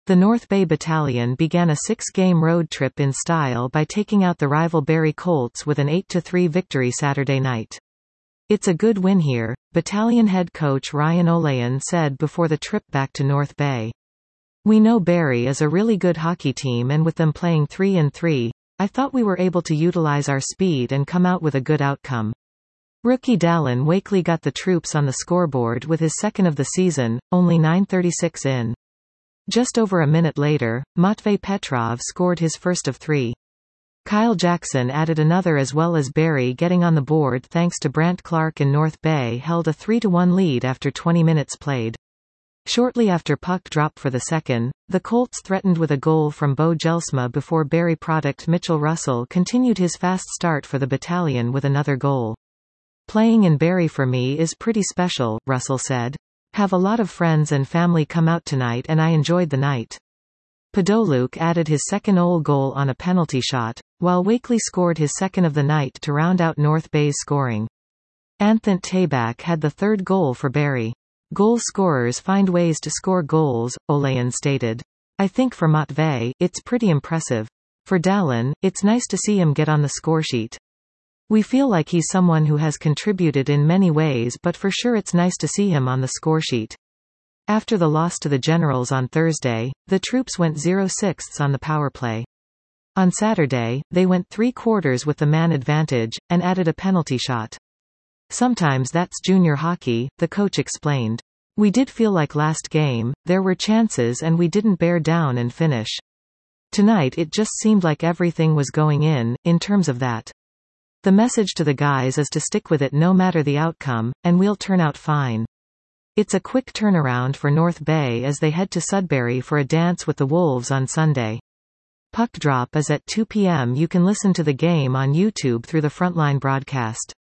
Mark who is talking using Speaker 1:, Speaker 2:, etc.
Speaker 1: The North Bay Battalion began a 6-game road trip in style by taking out the rival Barrie Colts with an 8-3 victory Saturday night. "It's a good win here," battalion head coach Ryan Olayan said before the trip back to North Bay. "We know Barrie is a really good hockey team, and with them playing 3-3, I thought we were able to utilize our speed and come out with a good outcome." Rookie Dallin Wakely got the troops on the scoreboard with his second of the season, only 9:36 in. Just over a minute later, Matvei Petrov scored his first of 3. Kyle Jackson added another, as well as Barrie getting on the board thanks to Brant Clark, and North Bay held a 3-1 lead after 20 minutes played. Shortly after puck drop for the second, the Colts threatened with a goal from Bo Jelsma before Barrie product Mitchell Russell continued his fast start for the battalion with another goal. "Playing in Barrie for me is pretty special," Russell said. "Have a lot of friends and family come out tonight, and I enjoyed the night." Podoluk added his second goal on a penalty shot, while Wakely scored his second of the night to round out North Bay's scoring. Anthony Tabak had the third goal for Barrie. "Goal scorers find ways to score goals," Olayan stated. "I think for Matvei, it's pretty impressive. For Dallin, it's nice to see him get on the scoresheet. We feel like he's someone who has contributed in many ways, but for sure it's nice to see him on the scoresheet." After the loss to the Generals on Thursday, the troops went 0-6 on the power play. On Saturday, they went 3/4 with the man advantage, and added a penalty shot. "Sometimes that's junior hockey," the coach explained. "We did feel like last game, there were chances and we didn't bear down and finish. Tonight it just seemed like everything was going in terms of that. The message to the guys is to stick with it no matter the outcome, and we'll turn out fine." It's a quick turnaround for North Bay as they head to Sudbury for a dance with the Wolves on Sunday. Puck drop is at 2 p.m. You can listen to the game on YouTube through the Frontline broadcast.